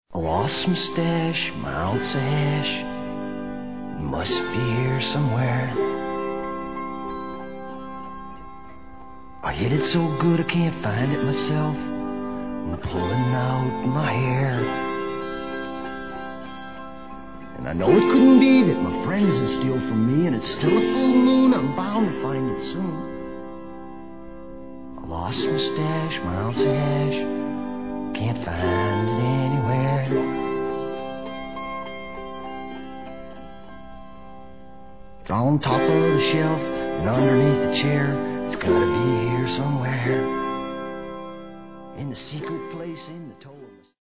I lost my stash, my ounce of hash. Must be here somewhere. I hid it so good I can't find it myself. I'm pulling out my hair. And I know it couldn't be that my friends would steal from me, and it's still a full moon, I'm bound to find it soon. I lost my stash, my ounce of hash. Can't find it anywhere. It's on top of the shelf and underneath the chair. It's gotta be here somewhere. In the secret place in the toll.